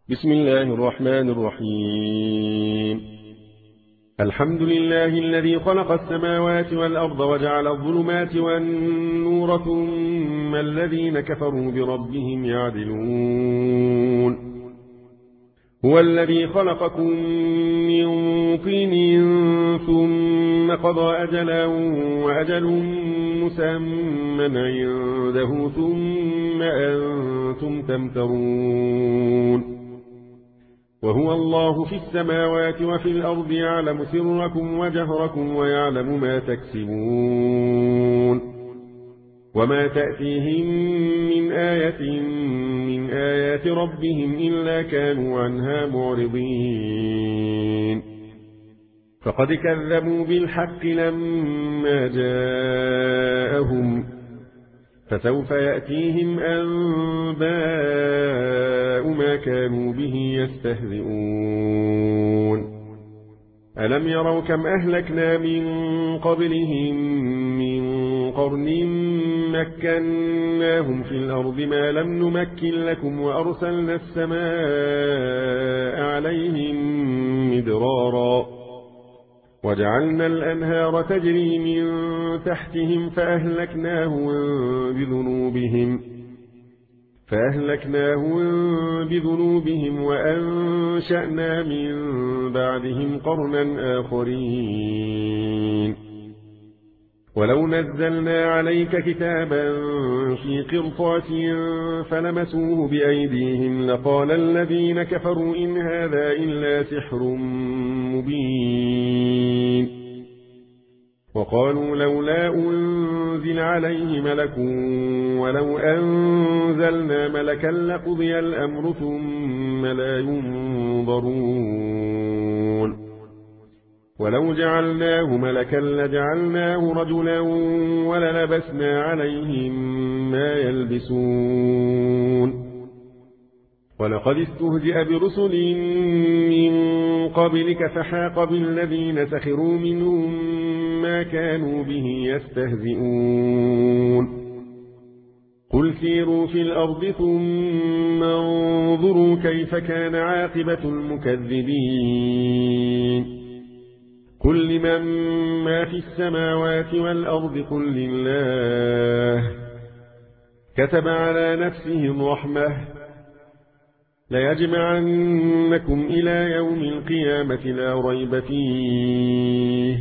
بسم الله الرحمن الرحيم. الحمد لله الذي خلق السماوات والأرض وجعل الظلمات والنور ثم الذين كفروا بربهم يعدلون. هو الذي خلقكم من طين ثم قضى أجلا وأجل مسمى عنده ثم أنتم تمترون. وهو الله في السماوات وفي الأرض يعلم سركم وجهركم ويعلم ما تكسبون. وما تأتيهم من آية من آيات ربهم إلا كانوا عنها معرضين. فقد كذبوا بالحق لما جاءهم فسوف يأتيهم أنباء ما كانوا به يستهزئون. ألم يروا كم أهلكنا من قبلهم من قرن مكناهم في الأرض ما لم نمكن لكم وأرسلنا السماء عليهم مدرارا وجعلنا الأنهار تجري من تحتهم فأهلكناهم بذنوبهم وأنشأنا من بعدهم قرنا آخرين. ولو نزلنا عليك كتابا في قرطاس فلمسوه بأيديهم لقال الذين كفروا إن هذا إلا سحر مبين. وقالوا لولا أنزل عليه ملك ولو أنزلنا ملكا لقضي الأمر ثم لا ينظرون. ولو جعلناه ملكا لجعلناه رجلا وللبسنا عليهم ما يلبسون. ولقد استهزئ برسل من قبلك فحاق بالذين سخروا منهم ما كانوا به يستهزئون. قل سيروا في الأرض ثم انظروا كيف كان عاقبة المكذبين. قل لمن ما في السماوات والأرض قل لله كتب على نفسه الرحمة ليجمعنكم إلى يوم القيامة لا ريب فيه.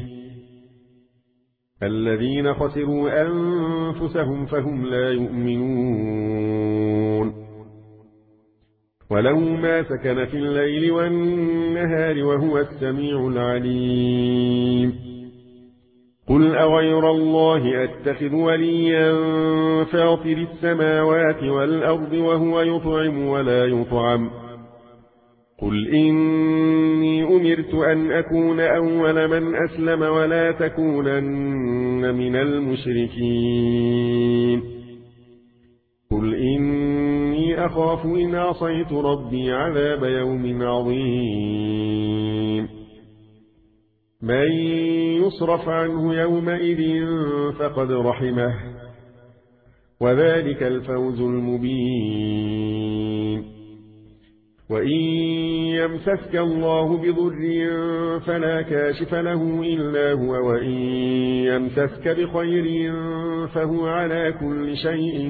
الذين خسروا أنفسهم فهم لا يؤمنون. وله ما سكن في الليل والنهار وهو السميع العليم. قل أغير الله أتخذ وليا فاطر السماوات والأرض وهو يطعم ولا يطعم. قل إني أمرت أن أكون أول من أسلم ولا تكونن من المشركين. قل إني أخاف إن عصيت ربي عذاب يوم عظيم. من يصرف عنه يومئذ فقد رحمه وذلك الفوز المبين. وإن يمسسك الله بضر فلا كاشف له إلا هو وإن يمسسك بخير فهو على كل شيء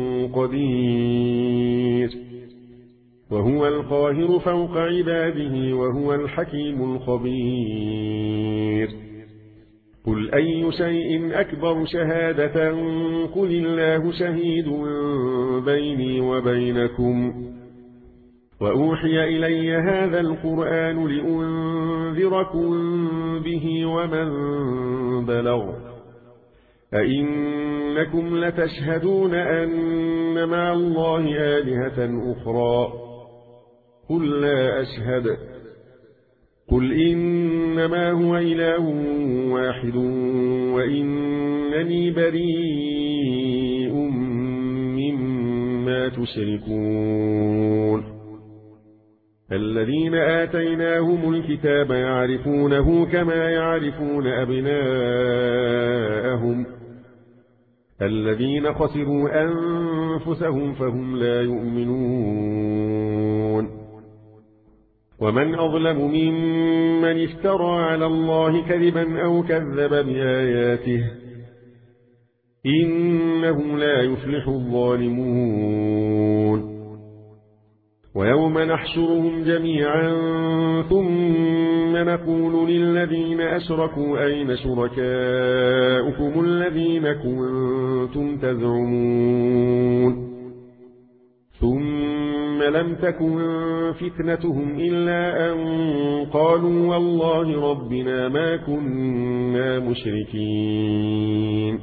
قدير. وهو القاهر فوق عباده وهو الحكيم الخبير. قل أي شيء أكبر شهادة قل الله شهيد بيني وبينكم وأوحي إلي هذا القرآن لأنذركم به ومن بلغ. أئنكم لتشهدون أن مع الله آلهة أخرى قل لا أشهد. قل إنما هو إله واحد وإنني بريء مما تشركون. الذين آتيناهم الكتاب يعرفونه كما يعرفون أبناءهم. الذين خسروا أنفسهم فهم لا يؤمنون. ومن أظلم ممن افترى على الله كذبا أو كذب بآياته إنه لا يفلح الظالمون ويوم نحشرهم جميعا ثم نقول للذين أشركوا أين شركاؤكم الذين كنتم تزعمون ثم لم تكن فتنتهم إلا أن قالوا والله ربنا ما كنا مشركين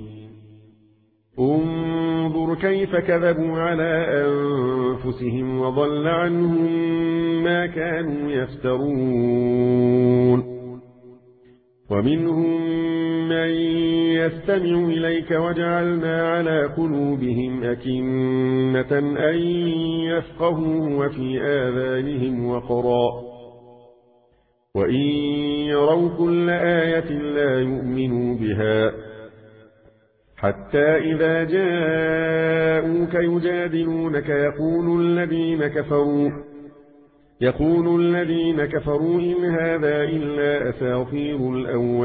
انظر كيف كذبوا على أنفسهم وضل عنهم ما كانوا يفترون ومنهم من يستمع إليك وجعلنا على قلوبهم أكنة أن يفقهوا وفي آذانهم وقرا وإن يروا كل آية لا يؤمنوا بها حتى إذا جاءوك يجادلونك يقول الذين كفروا إن هذا إلا أساطير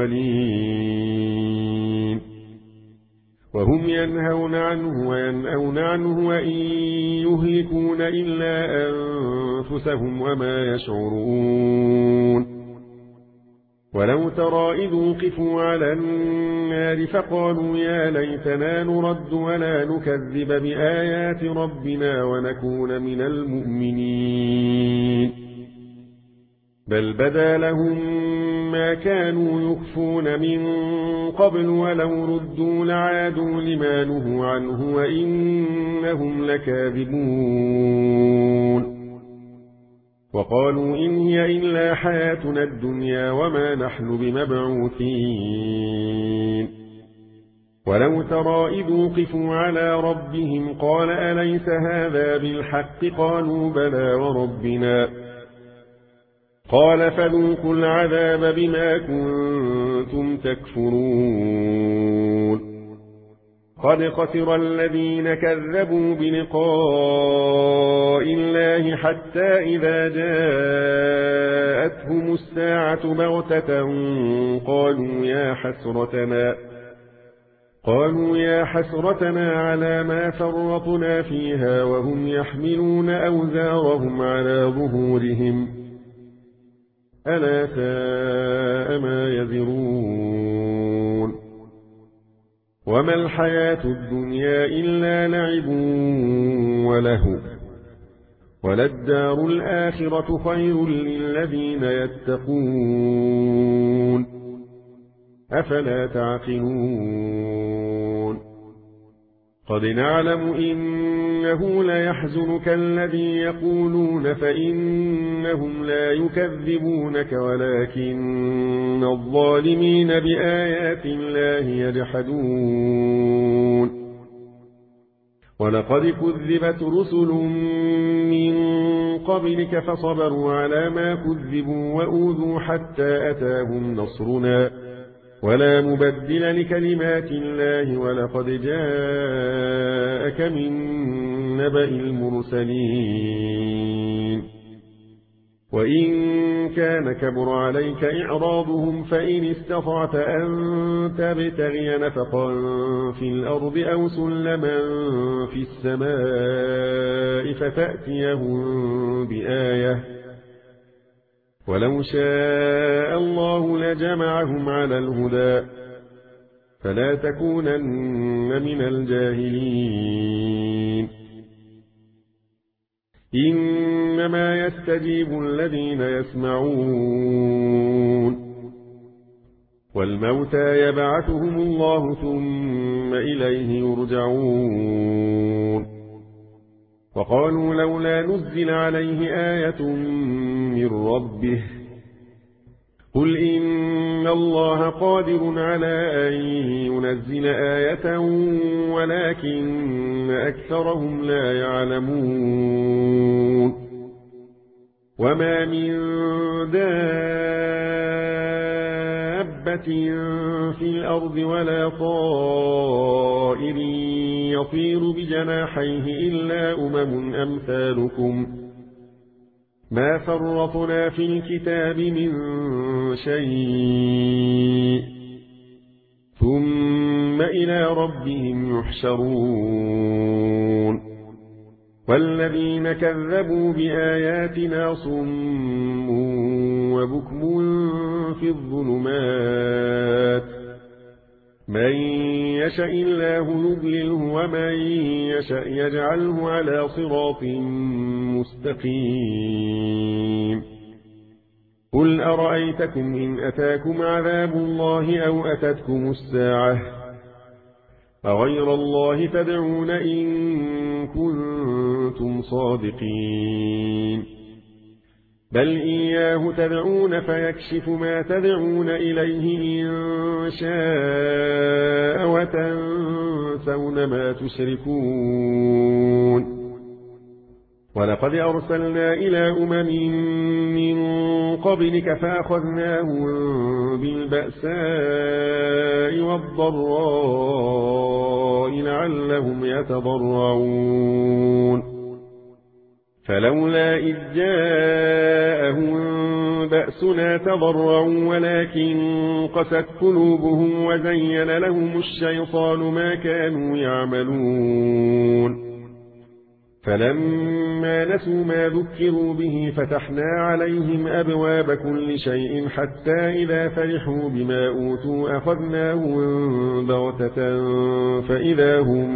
الأولين وهم ينهون عنه وينأون عنه وإن يهلكون إلا أنفسهم وما يشعرون ولو ترى إذ وقفوا على النار فقالوا يا ليتنا نرد ولا نكذب بآيات ربنا ونكون من المؤمنين بل بدا لهم ما كانوا يخفون من قبل ولو ردوا لعادوا لما نهوا عنه وإنهم لكاذبون وقالوا إن هي إلا حياتنا الدنيا وما نحن بمبعوثين ولو ترى إذ وقفوا على ربهم قال أليس هذا بالحق قالوا بلى وربنا قال فذوقوا العذاب بما كنتم تكفرون قد خسر الذين كذبوا بلقاء الله حتى إذا جاءتهم الساعة بغتة قالوا يا حسرتنا على ما فرطنا فيها وهم يحملون أوزارهم على ظهورهم ألا ساء ما يزرون وما الحياة الدنيا إلا لعب ولهو وللدار الآخرة خير للذين يتقون أفلا تعقلون قد نعلم إنه ليحزنك الذي يقولون فإنهم لا يكذبونك ولكن الظالمين بآيات الله يجحدون ولقد كذبت رسل من قبلك فصبروا على ما كذبوا وأوذوا حتى أتاهم نصرنا ولا مبدل لكلمات الله ولقد جاءك من نبأ المرسلين وإن كان كبر عليك إعراضهم فإن استطعت أن تبتغي نفقا في الأرض أو سلما في السماء فتأتيهم بآية ولو شاء الله لجمعهم على الهدى فلا تكونن من الجاهلين إنما يستجيب الذين يسمعون والموتى يبعثهم الله ثم إليه يرجعون وقالوا لولا نزل عليه آية من ربه قل إن الله قادر على أن ينزل آية ولكن أكثرهم لا يعلمون وما من دابة في الأرض ولا طائر يطير بجناحيه إلا أمم أمثالكم ما فرطنا في الكتاب من شيء ثم إلى ربهم يحشرون والذين كذبوا بآياتنا صم وبكم في الظلمات من يشاء الله يضلله ومن يشاء يجعله على صراط مستقيم قل أرأيتكم إن أتاكم عذاب الله أو أتتكم الساعة أغير الله تدعون إن كنتم صادقين بل إياه تدعون فيكشف ما تدعون إليه إن شاء وتنسون ما تشركون ولقد أرسلنا إلى من قبلك فأخذناهم بالبأساء والضراء لعلهم يتضرعون فلولا إذ جاءهم بأسنا تضرعوا ولكن قست قلوبهم وزين لهم الشيطان ما كانوا يعملون فلما نسوا ما ذكروا به فتحنا عليهم أبواب كل شيء حتى إذا فرحوا بما أوتوا أخذناهم بغتة فإذا هم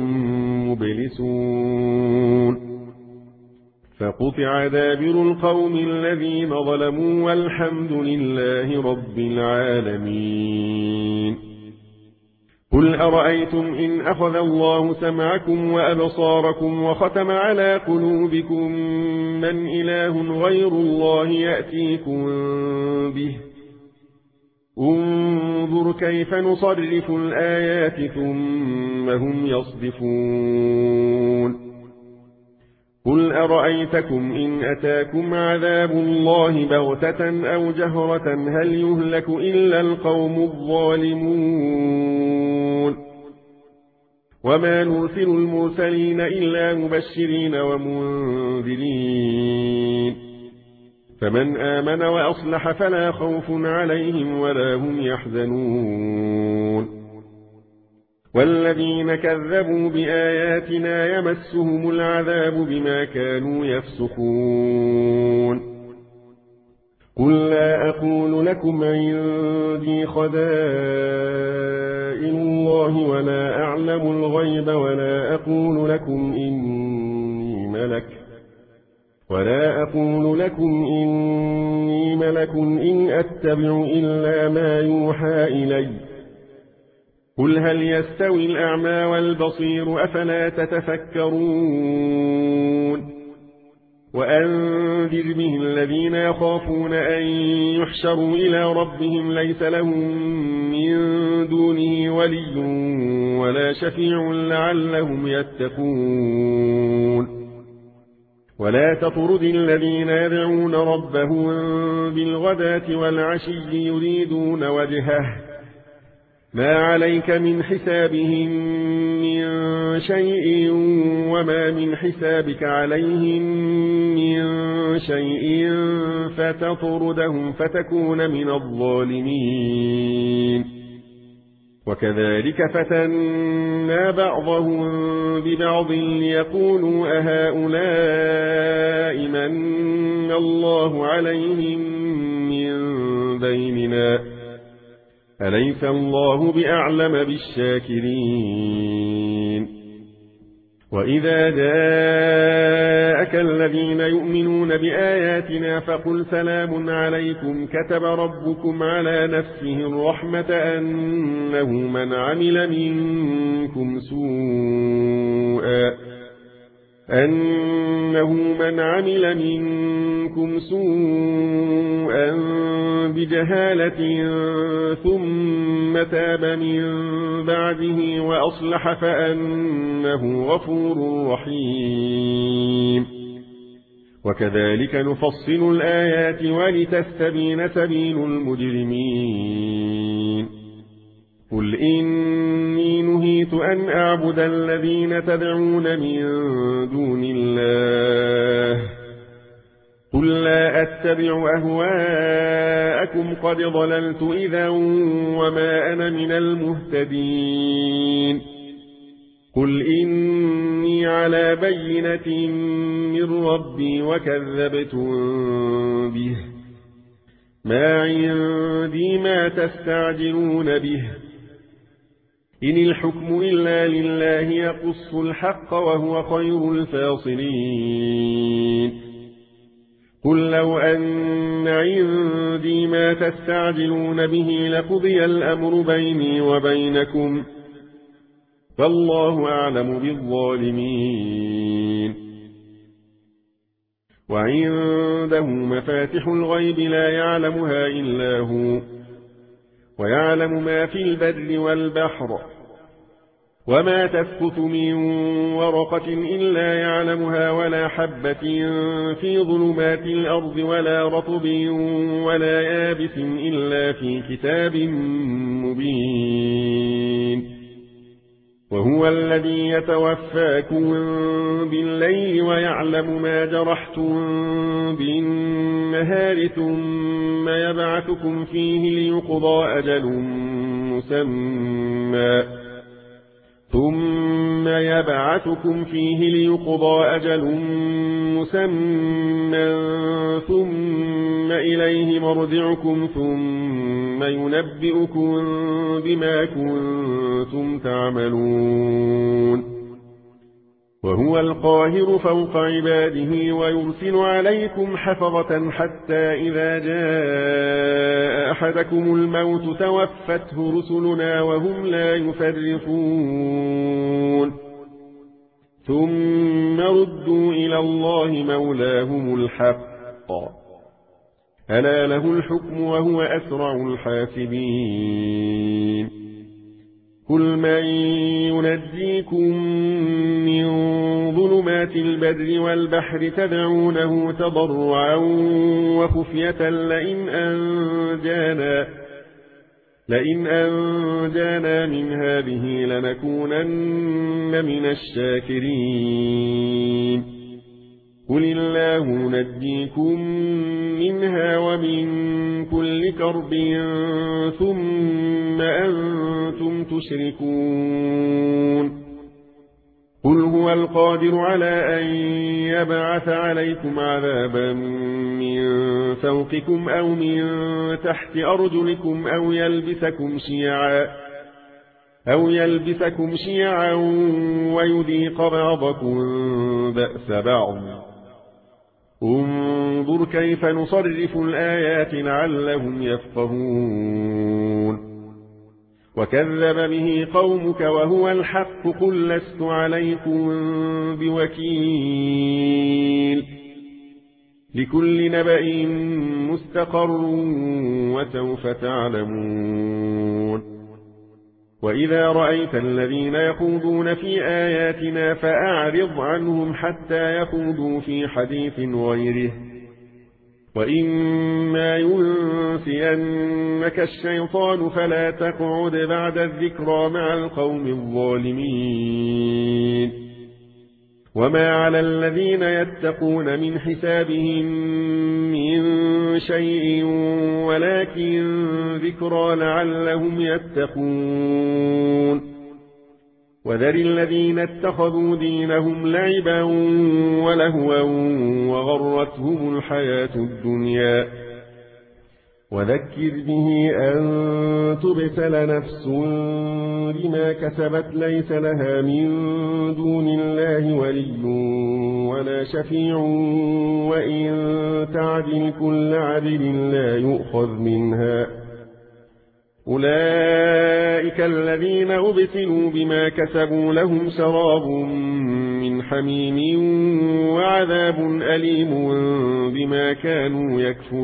مبلسون فقطع دابر القوم الذين ظلموا والحمد لله رب العالمين قل أرأيتم إن أخذ الله سمعكم وأبصاركم وختم على قلوبكم من إله غير الله يأتيكم به انظر كيف نصرف الآيات ثم هم يصدفون قل أرأيتكم إن أتاكم عذاب الله بغتة أو جهرة هل يهلك إلا القوم الظالمون وما نرسل المرسلين إلا مبشرين ومنذرين فمن آمن وأصلح فلا خوف عليهم ولا هم يحزنون والذين كذبوا بآياتنا يمسهم العذاب بما كانوا يفسقون قل لا أقول لكم عندي خزائن الله ولا أعلم الغيب ولا أقول لكم إني ملك إن أتبع إلا ما يوحى إلي قل هل يستوي الأعمى والبصير أفلا تتفكرون وأنذر به الذين يخافون أن يحشروا إلى ربهم ليس لهم من دونه ولي ولا شفيع لعلهم يتقون ولا تطرد الذين يدعون ربهم بالغداة والعشي يريدون وجهه ما عليك من حسابهم من شيء وما من حسابك عليهم من شيء فتطردهم فتكون من الظالمين وكذلك فتنا بعضهم ببعض ليقولوا أهؤلاء من الله عليهم من بيننا أليس الله بأعلم بالشاكرين وإذا جاءك الذين يؤمنون بآياتنا فقل سلام عليكم كتب ربكم على نفسه الرحمة أنه من عمل منكم سوءا بجهالة ثم تاب من بعده وأصلح فأنه غفور رحيم وكذلك نفصل الآيات ولتستبين سبيل المجرمين قل إني نهيت أن أعبد الذين تدعون من دون الله قل لا أتبع أهواءكم قد ضللت إذا وما أنا من المهتدين قل إني على بينة من ربي وكذبتم به ما عندي ما تستعجلون به إن الحكم إلا لله يقص الحق وهو خير الفاصلين قل لو أن عندي ما تستعجلون به لقضي الأمر بيني وبينكم فالله أعلم بالظالمين وعنده مفاتح الغيب لا يعلمها إلا هو ويعلم ما في البر والبحر وما تسقط من ورقة إلا يعلمها ولا حبة في ظلمات الأرض ولا رطب ولا يابس إلا في كتاب مبين وهو الذي يتوفاكم بالليل ويعلم ما جرحتم بالنهار ثم يبعثكم فيه ليقضى أجل مسمى ثم إليه مرجعكم ثم ينبئكم بما كنتم تعملون وهو القاهر فوق عباده ويرسل عليكم حفظة حتى إذا جاء أحدكم الموت توفته رسلنا وهم لا يفرطون ثم ردوا إلى الله مولاهم الحق ألا له الحكم وهو أسرع الحاسبين قل من ينجيكم من ظلمات البر والبحر تدعونه تضرعا وخفية لئن أنجانا من هذه لنكونن من الشاكرين قل الله نجيكم منها ومن كل كرب ثم أنتم تشركون قل هو القادر على أن يبعث عليكم عذابا من فوقكم أو من تحت أرجلكم أو يلبسكم شيعا ويذيق بعضكم بأس بعض انظر كيف نصرف الآيات لعلهم يفقهون وكذب به قومك وهو الحق قل لست عليكم بوكيل لكل نبأ مستقر وسوف تعلمون وإذا رأيت الذين يخوضون في آياتنا فأعرض عنهم حتى يخوضوا في حديث غيره وإما ينسينك الشيطان فلا تقعد بعد الذكرى مع القوم الظالمين وما على الذين يتقون من حسابهم من شيء ولكن ذكرى لعلهم يتقون وذر الذين اتخذوا دينهم لعبا ولهوا وغرتهم الحياة الدنيا وذكر به أن تبتل نفس بما كسبت ليس لها من دون الله ولي ولا شفيع وإن تعدل كل عدل لا يؤخذ منها أولئك الذين أبتلوا بما كسبوا لهم شراب من حميم وعذاب أليم بما كانوا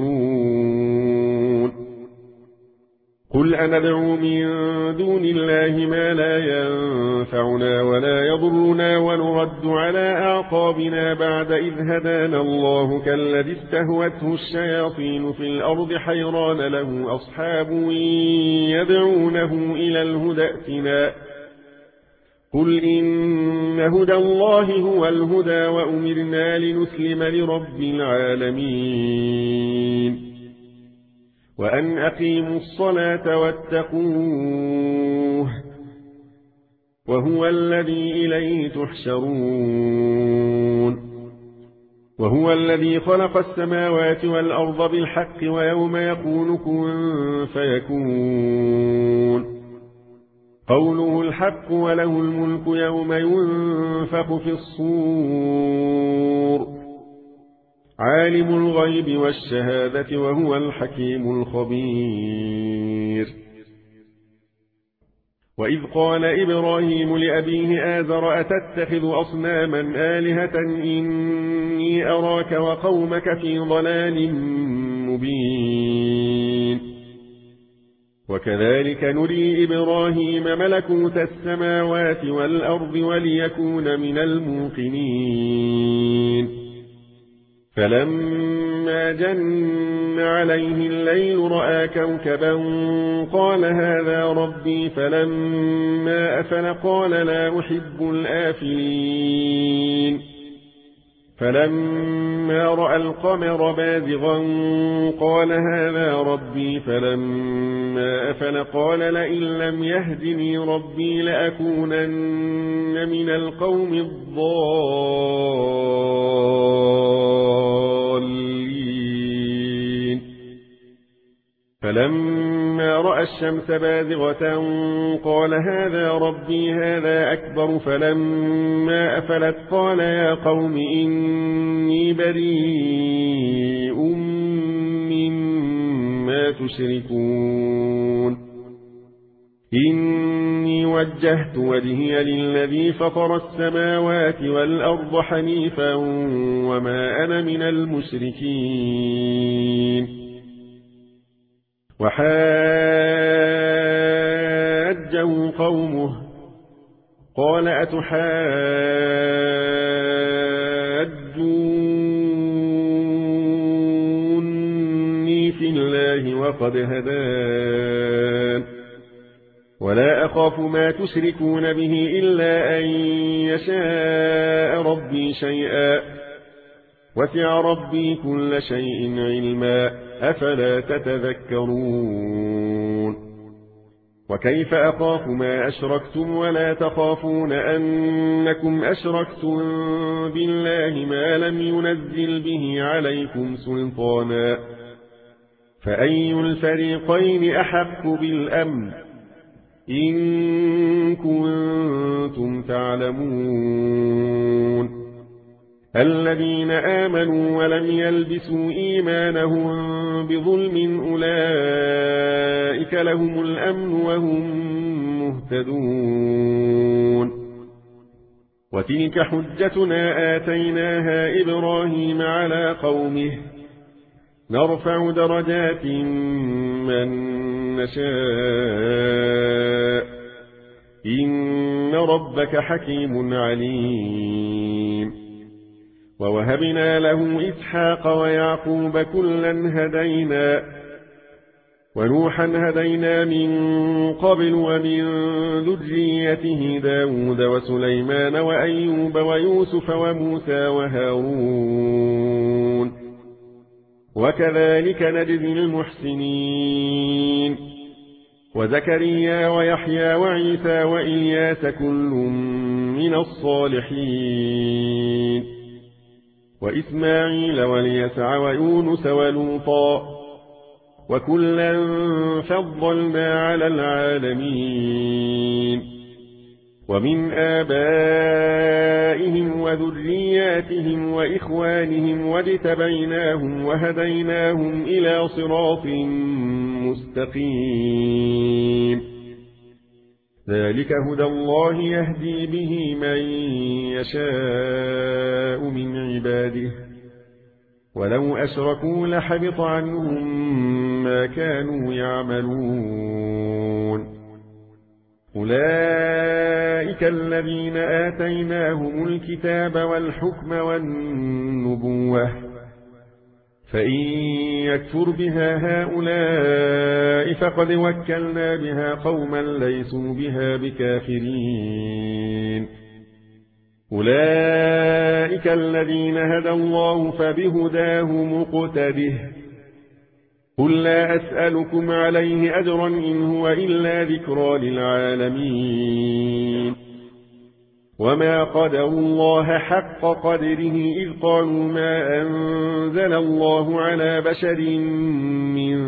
يكفرون قل أندعو من دون الله ما لا ينفعنا ولا يضرنا ونرد على أعقابنا بعد إذ هدانا الله كالذي استهوته الشياطين في الأرض حيران له أصحاب يدعونه إلى الهدى ائتنا قل إن هدى الله هو الهدى وأمرنا لنسلم لرب العالمين وأن أقيموا الصلاة واتقوه وهو الذي إليه تحشرون وهو الذي خلق السماوات والأرض بالحق ويوم يقول كن فيكون قوله الحق وله الملك يوم ينفخ في الصور عالم الغيب والشهادة وهو الحكيم الخبير وإذ قال إبراهيم لأبيه آزر أتتخذ أصناما آلهة إني أراك وقومك في ضلال مبين وكذلك نري إبراهيم ملكوت السماوات والأرض وليكون من الموقنين فلما جن عليه الليل رأى كوكبا قال هذا ربي فلما أفل قال لا أحب الآفلين فلما رأى القمر بازغا قال هذا ربي فلما أفل قال لئن لم يهدني ربي لأكونن من القوم الضالين فلما رأى الشمس بازغة قال هذا ربي هذا أكبر فلما أفلت قال يا قوم إني بريء مما تشركون إني وجهت وجهي للذي فطر السماوات والأرض حنيفا وما أنا من المشركين وحاجه قومه قال أتحاجوني في الله وقد هدان ولا أخاف ما تشركون به إلا أن يشاء ربي شيئا وسع ربي كل شيء علما أفلا تتذكرون وكيف أخاف ما أشركتم ولا تخافون أنكم أشركتم بالله ما لم ينزل به عليكم سلطانا فأي الفريقين أحق بالأمن إن كنتم تعلمون الذين آمنوا ولم يلبسوا إيمانهم بظلم أولئك لهم الأمن وهم مهتدون وتلك حجتنا آتيناها إبراهيم على قومه نرفع درجات من نشاء إن ربك حكيم عليم ووهبنا له إسحاق ويعقوب كلا هدينا ونوحا هدينا من قبل ومن ذريته داود وسليمان وأيوب ويوسف وموسى وهارون وكذلك نجزي المحسنين وزكريا ويحيى وعيسى وإلياس كل من الصالحين وإسماعيل واليسع ويونس ولوطا وكلا فضلنا على العالمين ومن آبائهم وذرياتهم وإخوانهم واجتبيناهم وهديناهم إلى صراط مستقيم ذلك هدى الله يهدي به من يشاء من عباده ولو أشركوا لحبط عنهم ما كانوا يعملون أولئك الذين آتيناهم الكتاب والحكم والنبوة فإن يكفر بها هؤلاء فقد وكلنا بها قوما ليسوا بها بكافرين. أولئك الذين هدى الله فبهداه مقتده. قل لا أسألكم عليه أجرا إن هو إلا ذكرى للعالمين. وما قدروا الله حق قدره إذ قالوا ما أنزل الله على بشر من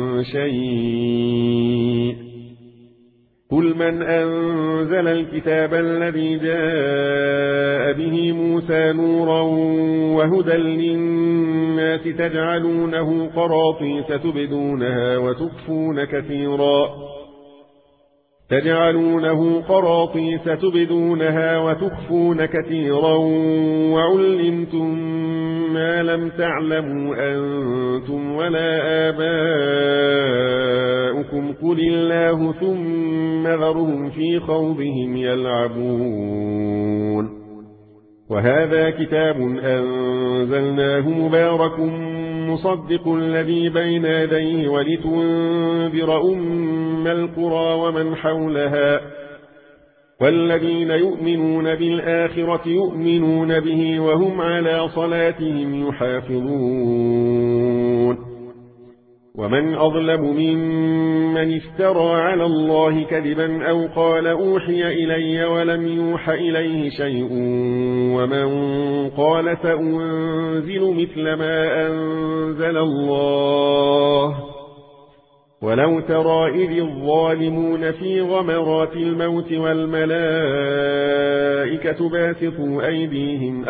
شيء. قل من أنزل الكتاب الذي جاء به موسى نورا وهدى للناس تجعلونه قراطيس تبدونها وتخفون كثيرا وعلمتم ما لم تعلموا أنتم ولا آباؤكم قل الله ثم ذرهم في خوضهم يلعبون. وهذا كتاب أنزلناه مبارك مصدق الذي بين يديه ولتنذر أم القرى ومن حولها والذين يؤمنون بالآخرة يؤمنون به وهم على صلاتهم يحافظون. ومن أظلم ممن افترى على الله كذبا أو قال أوحي إلي ولم يوح إليه شيء ومن قال سأنزل مثل ما أنزل الله. ولو ترى إذ الظالمون في غمرات الموت والملائكة باسطوا أيديهم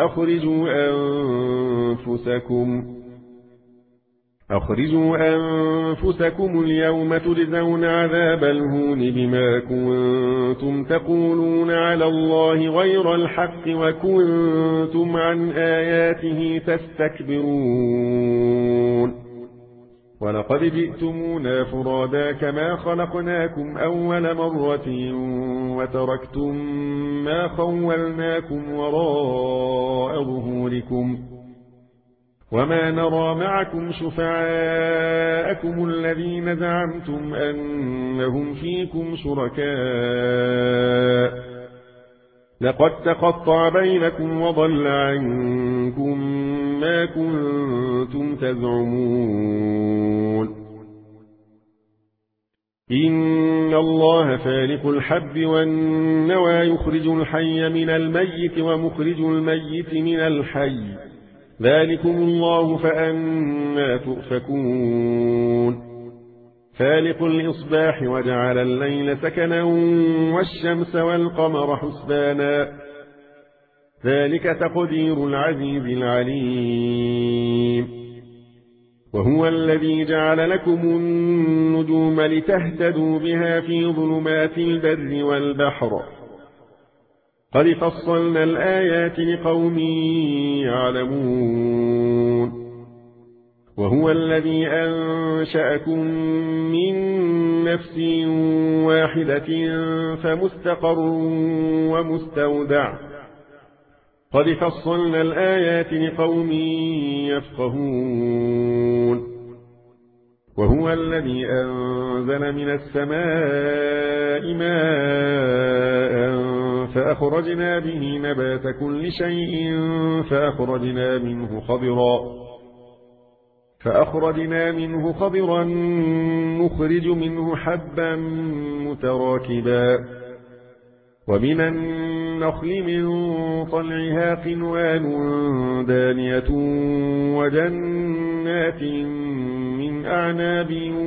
أخرجوا أنفسكم اليوم تجزون عذاب الهون بما كنتم تقولون على الله غير الحق وكنتم عن آياته تستكبرون. ولقد جئتمونا فرادا كما خلقناكم أول مرة وتركتم ما خولناكم وراء ظهوركم وما نرى معكم شفعاءكم الذين زعمتم أنهم فيكم شركاء لقد تقطع بينكم وضل عنكم ما كنتم تزعمون. إن الله فالق الحب والنوى يخرج الحي من الميت ومخرج الميت من الحي ذلكم الله فأنى تؤفكون. فالق الإصباح وجعل الليل سكنا والشمس والقمر حسبانا ذلك تقدير العزيز العليم. وهو الذي جعل لكم النجوم لتهتدوا بها في ظلمات البر والبحر قد فصلنا الآيات لقوم يعلمون. وهو الذي أنشأكم من نفس واحدة فمستقر ومستودع قد فصلنا الآيات لقوم يفقهون. وهو الذي أنزل من السماء ماء فأخرجنا به نبات كل شيء فأخرجنا منه خضرا نخرج منه حبا متراكبا ومن النخل من طلعها قنوان دانية وجنات من أعناب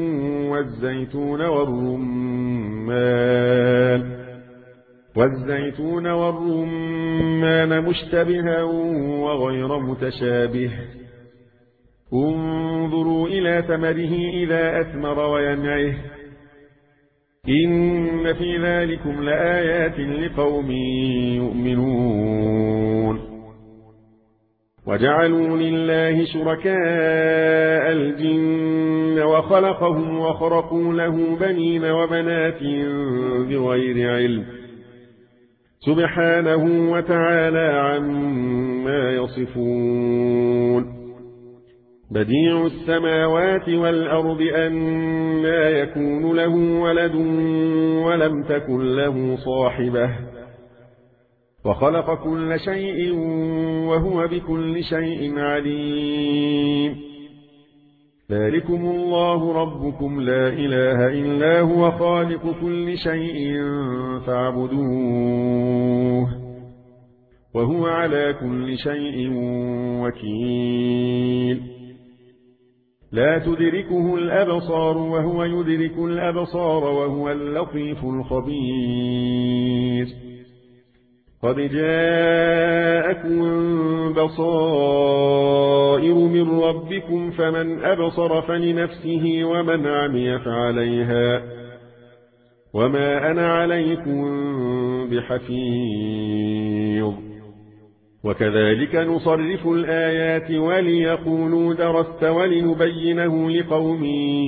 والزيتون والرمان مشتبها وغير متشابه انظروا إلى ثمره إذا أثمر وينعه إن في ذلكم لآيات لقوم يؤمنون. وجعلوا لله شركاء الجن وخلقهم وخرقوا له بنين وبنات بغير علم سبحانه وتعالى عما يصفون. بديع السماوات والأرض أنى يكون له ولد ولم تكن له صاحبة وخلق كل شيء وهو بكل شيء عليم ذلكم الله ربكم لا إله إلا هو خالق كل شيء فاعبدوه وهو على كل شيء وكيل لا تدركه الأبصار وهو يدرك الأبصار وهو اللطيف الخبير قد جاءكم بصائر من ربكم فمن أبصر فلنفسه ومن عمي فعليها وما أنا عليكم بحفيظ وكذلك نصرف الآيات وليقولوا درست ولنبينه لقوم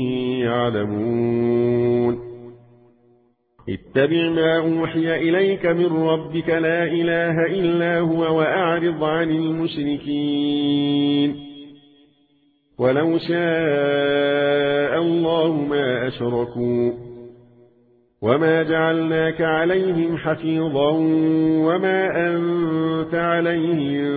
يعلمون اتبع ما أوحي إليك من ربك لا إله إلا هو وأعرض عن المشركين ولو شاء الله ما أشركوا وما جعلناك عليهم حفيظا وما أنت عليهم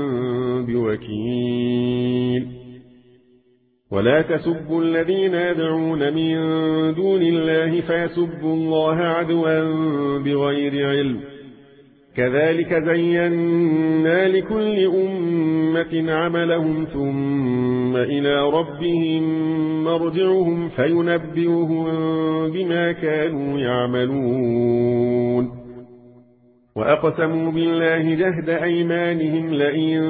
بوكيل ولا تسبوا الذين يدعون من دون الله فيسبوا الله عدوا بغير علم كذلك زينا لكل أمة عملهم ثم إلى ربهم مرجعهم فينبئهم بما كانوا يعملون وأقسموا بالله جهد أيمانهم لئن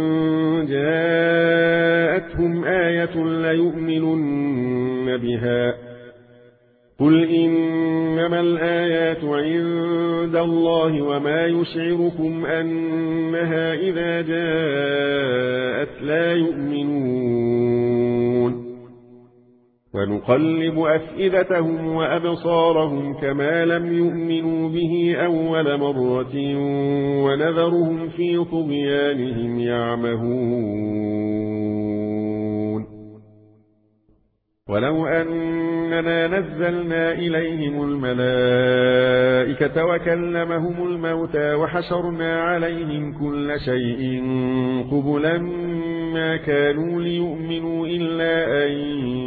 جاءتهم آية ليؤمنن بها قل إنما الآيات عند الله وما يشعركم أنها إذا جاءت لا يؤمنون ونقلب أفئدتهم وأبصارهم كما لم يؤمنوا به أول مرة ونذرهم في طغيانهم يعمهون ولو أننا نزلنا إليهم الملائكة وكلمهم الموتى وحشرنا عليهم كل شيء قبلا ما كانوا ليؤمنوا إلا أن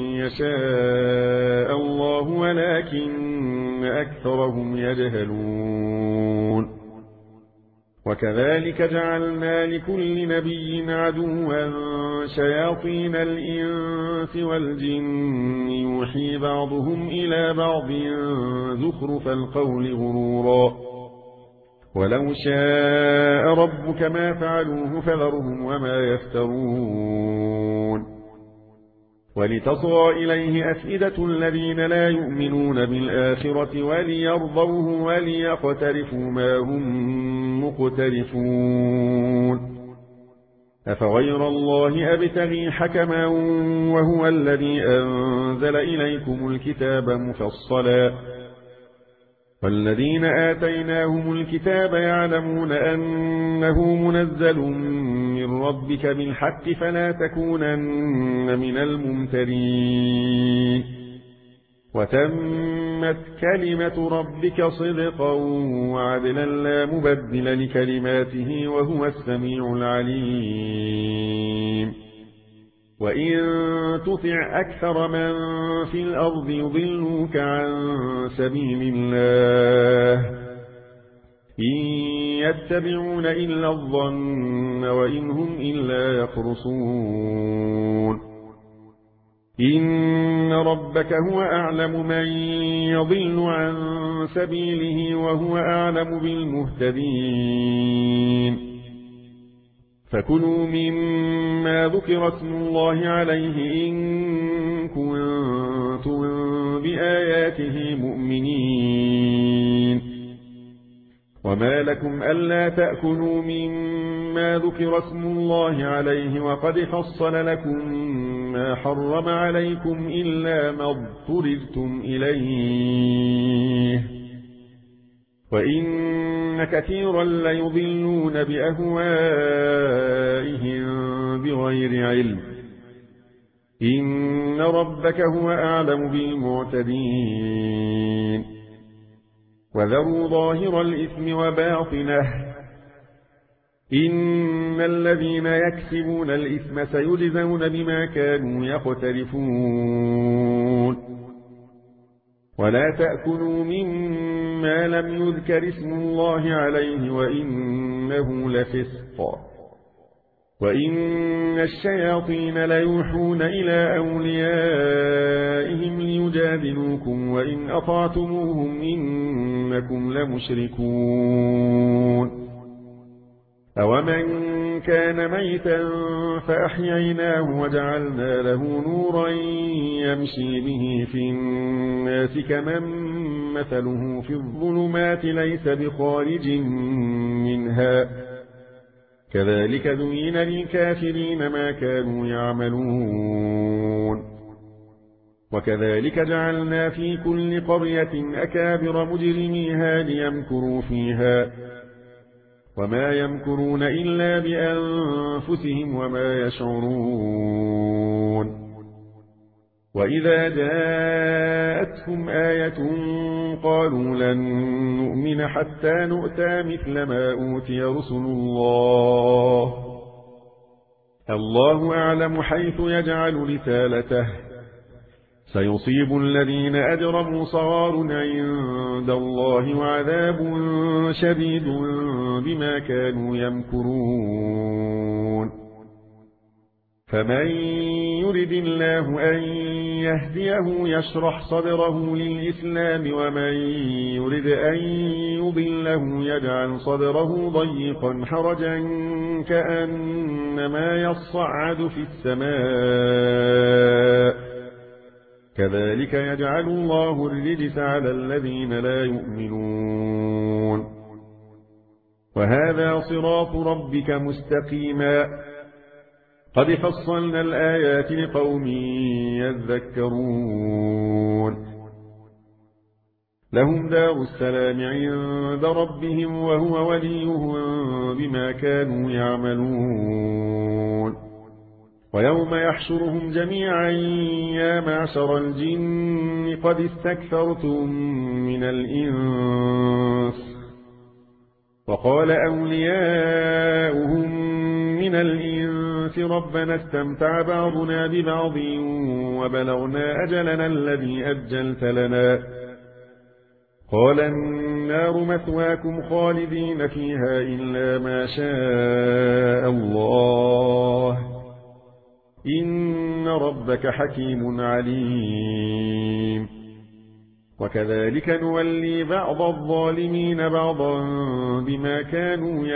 يشاء الله ولكن أكثرهم يجهلون وكذلك جعلنا لكل نبي عدوا شياطين الإنس والجن يوحي بعضهم إلى بعض زخرف القول غرورا ولو شاء ربك ما فعلوه فذرهم وما يفترون ولتصغى إليه أفئدة الذين لا يؤمنون بالآخرة وليرضوه وليقترفوا ما هم مقترفون أفغير الله أبتغي حكما وهو الذي أنزل إليكم الكتاب مفصلا والذين آتيناهم الكتاب يعلمون أنه منزل من ربك بالحق فلا تكونن من الممترين وتمت كلمة ربك صدقا وعدلا لا مبدل لكلماته وهو السميع العليم وإن تطع أكثر من في الأرض يضلوك عن سبيل الله إن يتبعون إلا الظن وإن هم إلا يخرصون إن ربك هو أعلم من يضل عن سبيله وهو أعلم بالمهتدين فكلوا مما ذكر اسم الله عليه إن كنتم بآياته مؤمنين وما لكم ألا تأكلوا مما ذكر اسم الله عليه وقد فصل لكم ما حرم عليكم إلا ما اضطررتم إليه وإن كثيرا ليضلون بأهوائهم بغير علم إن ربك هو أعلم بالمعتدين وذروا ظاهر الإثم وباطنه إن الذين يكسبون الإثم سيجزون بما كانوا يقترفون ولا تأكلوا مما لم يذكر اسم الله عليه وإنه لفسق وإن الشياطين ليوحون إلى أوليائهم ليجادلوكم وإن أطعتموهم إنكم لمشركون أومن كان ميتا فأحييناه وجعلنا له نورا يمشي به في الناس كمن مثله في الظلمات ليس بخارج منها كذلك ذين للكافرين ما كانوا يعملون وكذلك جعلنا في كل قرية أكابر مجرميها ليمكروا فيها وما يمكرون إلا بأنفسهم وما يشعرون وإذا جاءتهم آية قالوا لن نؤمن حتى نؤتى مثل ما أوتي رسل الله أعلم حيث يجعل رسالته سيصيب الذين أجرموا صغار عند الله وعذاب شديد بما كانوا يمكرون فمن يرد الله أن يهديه يشرح صدره للإسلام ومن يرد أن يضله يجعل صدره ضيقا حرجا كأنما يصعد في السماء كذلك يجعل الله الرجس على الذين لا يؤمنون وهذا صراط ربك مستقيما قد فصلنا الآيات لقوم يذكرون لهم دار السلام عند ربهم وهو وليهم بما كانوا يعملون ويوم يحشرهم جميعا يا معشر الجن قد استكثرتم من الإنس وقال أولياؤهم من الإنس ربنا استمتع بعضنا ببعض وبلغنا أجلنا الذي أجلت لنا قال النار مثواكم خالدين فيها إلا ما شاء الله إن ربك حكيم عليم وكذلك نولي بعض الظالمين بعضا بما كانوا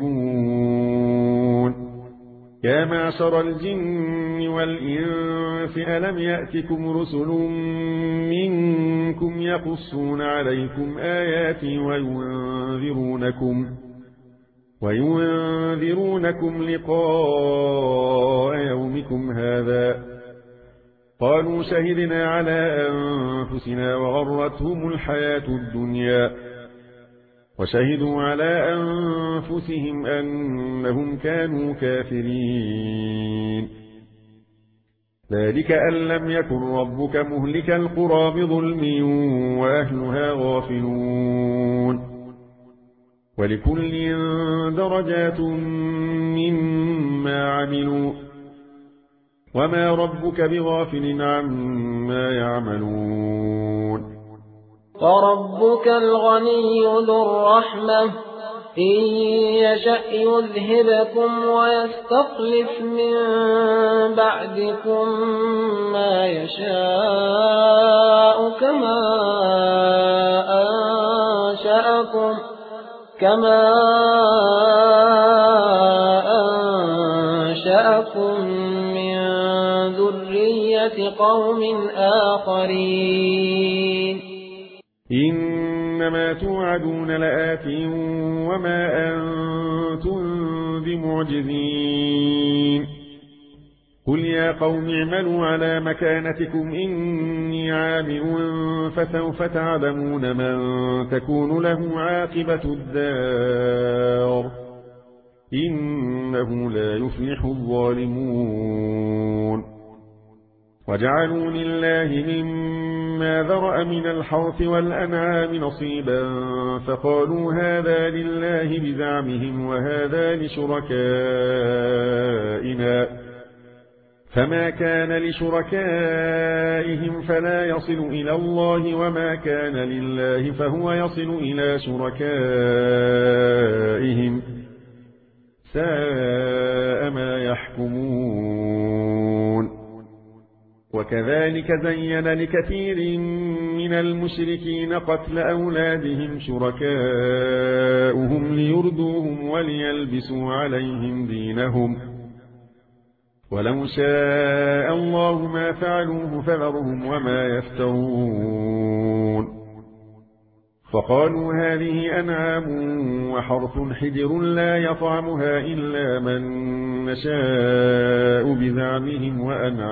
يكسبون يا معشر الجن والإنس ألم يأتكم رسل منكم يقصون عليكم آياتي وينذرونكم لقاء يومكم هذا قالوا شهدنا على أنفسنا وغرتهم الحياة الدنيا وشهدوا على أنفسهم أنهم كانوا كافرين ذلك أن لم يكن ربك مهلك القرى بظلم وأهلها غافلون ولكل درجات مما عملوا وما ربك بغافل عما يعملون وربك الغني ذو الرحمة إن يشأ يذهبكم ويستخلف من بعدكم ما يشاء كما أنشأكم من ذرية قوم آخرين إنما توعدون لآت وما أنتم بمعجزين قل يا قوم اعملوا على مكانتكم إني عامل فسوف تعلمون من تكون له عاقبة الدار إنه لا يفلح الظالمون وجعلوا لله مما ذرأ من الحرث والأنعام نصيبا فقالوا هذا لله بزعمهم وهذا لشركائنا فما كان لشركائهم فلا يصل إلى الله وما كان لله فهو يصل إلى شركائهم ساء ما يحكمون وكذلك زين لكثير من المشركين قتل أولادهم شركاؤهم ليردوهم وليلبسوا عليهم دينهم ولو شاء الله ما فعلوه فذرهم وما يفترون فقالوا هذه أنعام وحرث حجر لا يطعمها إلا من نشاء بزعمهم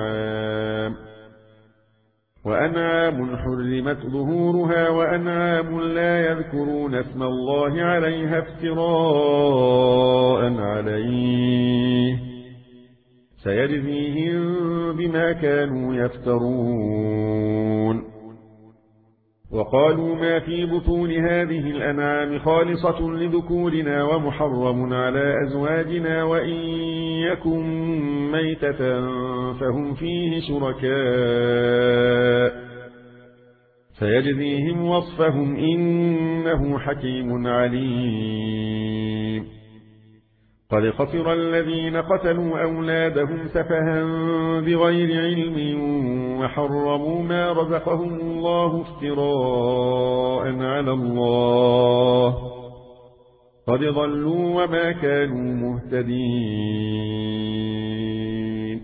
وأنعام حرمت ظهورها وأنعام لا يذكرون اسم الله عليها افتراء عليه سيجزيهم بما كانوا يفترون وقالوا ما في بطون هذه الأنعام خالصة لذكورنا ومحرم على أزواجنا وإن يكن ميتة فهم فيه شركاء سيجزيهم وصفهم إنه حكيم عليم قد خسر الذين قتلوا أولادهم سفها بغير علم وحرموا ما رزقهم الله افتراء على الله قد ضلوا وما كانوا مهتدين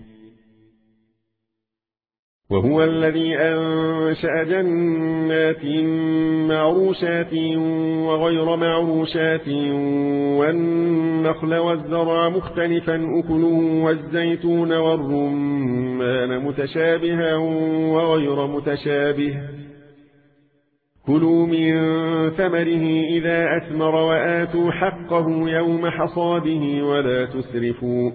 وهو الذي أنشأ جنات معروشات وغير معروشات والنخل والزرع مختلفا أكله والزيتون والرمان متشابها وغير متشابه كلوا من ثمره إذا أثمر وآتوا حقه يوم حصاده ولا تسرفوا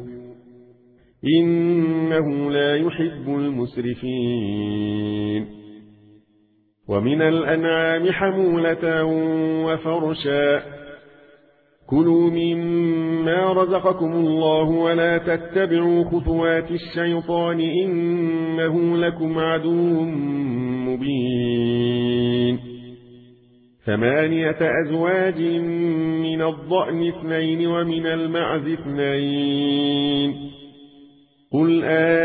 إنه لا يحب المسرفين ومن الأنعام حمولة وفرشا كلوا مما رزقكم الله ولا تتبعوا خطوات الشيطان إنه لكم عدو مبين 8 أزواج من الضأن 2 ومن المعز 2 قل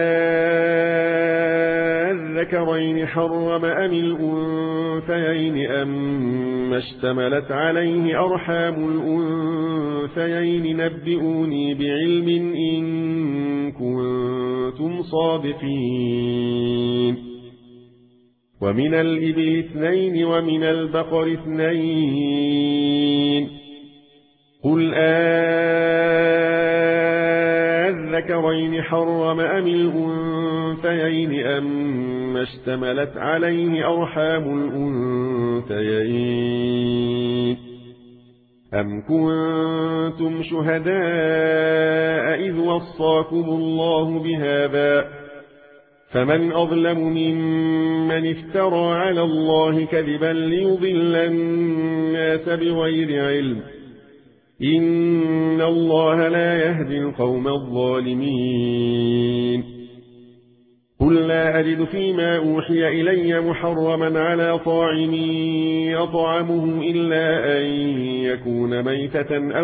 الذكرين حرم أم الأنثيين أم اشتملت عليه أرحام الأنثيين نبئوني بعلم إن كنتم صادقين ومن الإبل 2 ومن البقر 2 قل الذكرين حرم أم الأنثيين أم اشتملت عليه أرحام الأنثيين أم كنتم شهداء إذ وصاكم الله بهذا فمن أظلم ممن افترى على الله كذبا ليضل الناس بغير علم إن الله لا يهدي القوم الظالمين قل لا أجد فيما أوحي إلي محرما على طاعم يطعمه إلا أن يكون ميتة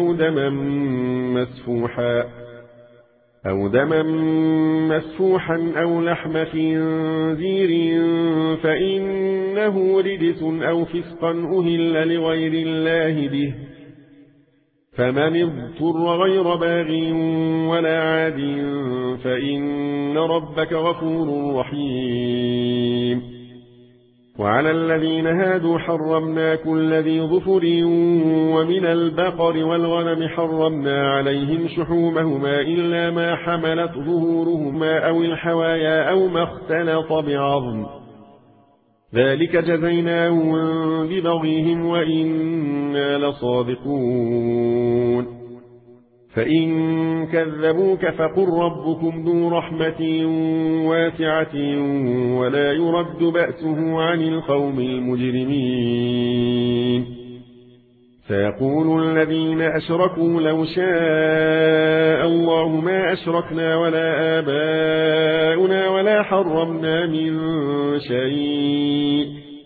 أو دما مسفوحا أو لحم خنزير فإنه رجس أو فسقا أهل لغير الله به فمن اضطر غير باغ ولا عاد فإن ربك غفور رحيم وعلى الذين هادوا حرمنا كل ذي ظفر ومن البقر والغنم حرمنا عليهم شحومهما إلا ما حملت ظهورهما أو الحوايا أو ما اختلط بعظم ذلك جزيناهم ببغيهم وإنا لصادقون فإن كذبوك فقل ربكم ذو رحمة واسعة ولا يرد بأسه عن القوم المجرمين سيقول الذين أشركوا لو شاء الله ما أشركنا ولا آباؤنا ولا حرمنا من شيء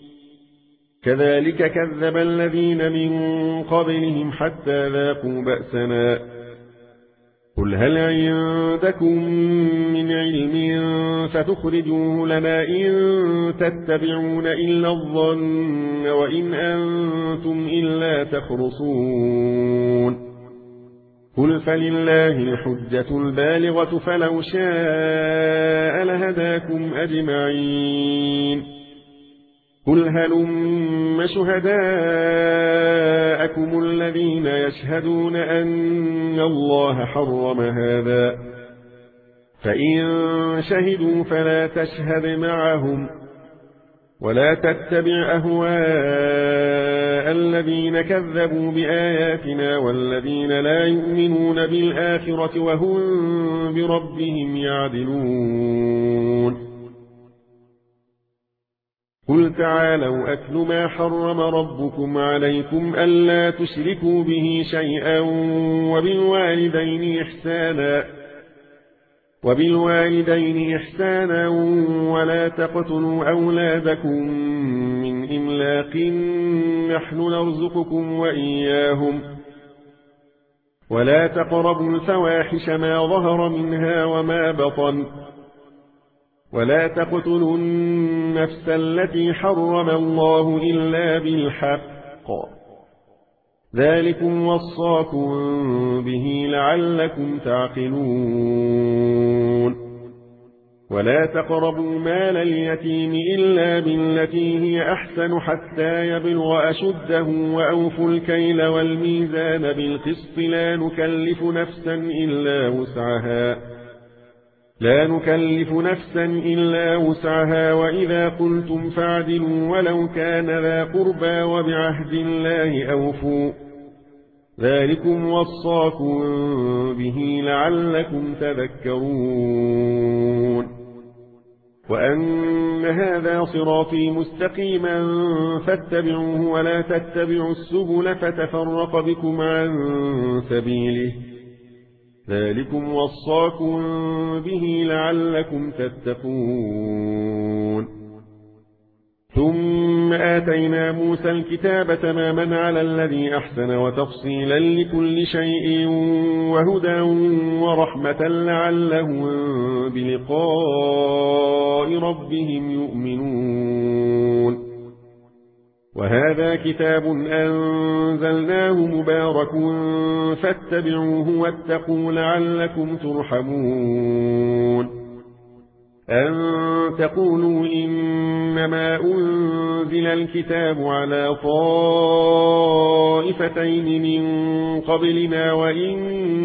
كذلك كذب الذين من قبلهم حتى ذاقوا بأسنا قل هل عندكم من علم فتخرجوه لنا إن تتبعون إلا الظن وإن أنتم إلا تخرصون قل فلله الحجة البالغة فلو شاء لهداكم أجمعين قل هلم شهداءكم الذين يشهدون أن الله حرم هذا فإن شهدوا فلا تشهد معهم ولا تتبع أهواء الذين كذبوا بآياتنا والذين لا يؤمنون بالآخرة وهم بربهم يعدلون قل تعالوا أتل ما حرم ربكم عليكم ألا تشركوا به شيئا وبالوالدين إحسانا ولا تقتلوا أولادكم من إملاق نحن نرزقكم وإياهم ولا تقربوا الفواحش ما ظهر منها وما بطن ولا تقتلوا النفس التي حرم الله إلا بالحق ذلكم وصاكم به لعلكم تعقلون ولا تقربوا مال اليتيم إلا بالتي هي أحسن حتى يبلغ أشده وأوفوا الكيل والميزان بالقسط لا نكلف نفسا إلا وسعها وإذا قلتم فاعدلوا ولو كان ذا قربى وبعهد الله أوفوا ذلكم وصاكم به لعلكم تذكرون وأن هذا صراطي مستقيما فاتبعوه ولا تتبعوا السبل فتفرق بكم عن سبيله ذلكم وصاكم به لعلكم تتقون ثم آتينا موسى الكتاب تماما على الذي أحسن وتفصيلا لكل شيء وهدى ورحمة لعلهم بلقاء ربهم يؤمنون وهذا كتاب أنزلناه مبارك فاتبعوه واتقوا لعلكم ترحمون أن تقولوا إنما أنزل الكتاب على طائفتين من قبلنا وإن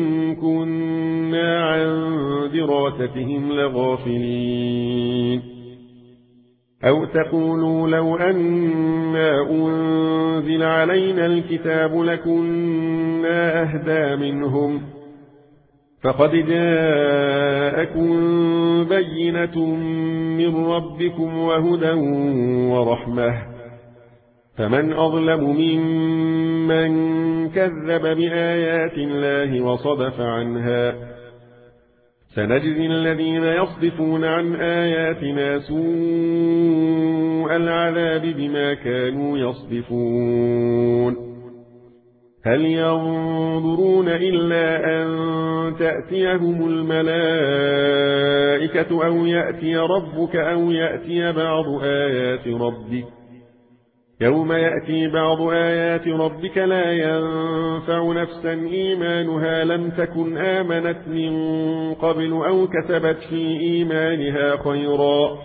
كنا عن دراستهم لغافلين أو تقولوا لو أنا أنزل علينا الكتاب لكنا أهدى منهم فقد جاءكم بينة من ربكم وهدى ورحمة فمن أظلم ممن كذب بآيات الله وصدف عنها سنجزي الذين يصدفون عن آياتنا سوء العذاب بما كانوا يصدفون هل ينظرون إلا أن تأتيهم الملائكة أو يأتي ربك أو يأتي بعض آيات ربك يوم يأتي بعض آيات ربك لا ينفع نفسا إيمانها لم تكن آمنت من قبل أو كسبت في إيمانها خيرا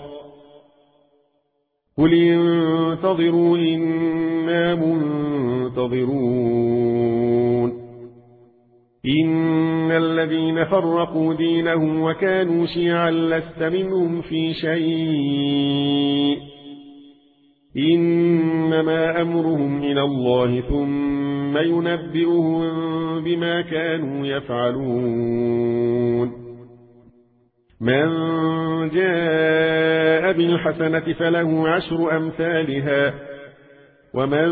قل انتظروا إنا منتظرون إن الذين فرقوا دينهم وكانوا شيعا لست منهم في شيء إنما أمرهم إلى الله ثم ثم ينبئهم بما كانوا يفعلون من جاء بالحسنة فله 10 أمثالها ومن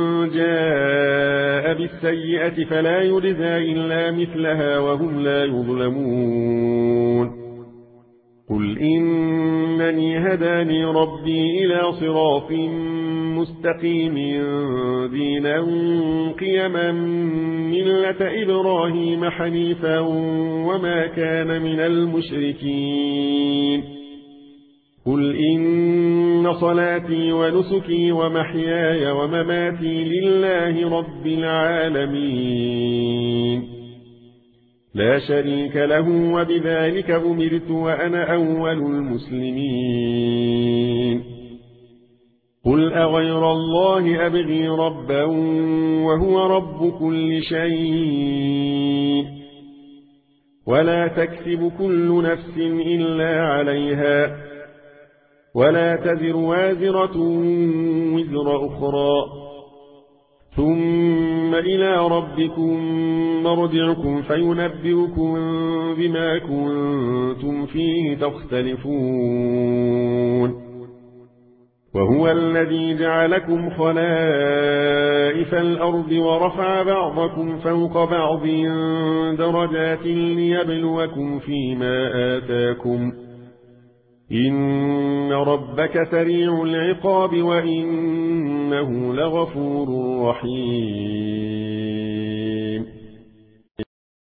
جاء بالسيئة فلا يجزى إلا مثلها وهم لا يظلمون قل إنني هداني ربي إلى صراط مستقيم دينا قيما ملة إبراهيم حنيفا وما كان من المشركين قل إن صلاتي ونسكي ومحياي ومماتي لله رب العالمين لا شريك له وبذلك أمرت وأنا أول المسلمين قل أغير الله أبغي ربا وهو رب كل شيء ولا تكسب كل نفس إلا عليها ولا تزر وازرة وزر أخرى ثم إلى ربكم مرجعكم فينبئكم بما كنتم فيه تختلفون وهو الذي جعلكم خلائف الأرض ورفع بعضكم فوق بعض درجات ليبلوكم فيما آتاكم إن ربك سريع العقاب وإنه لغفور رحيم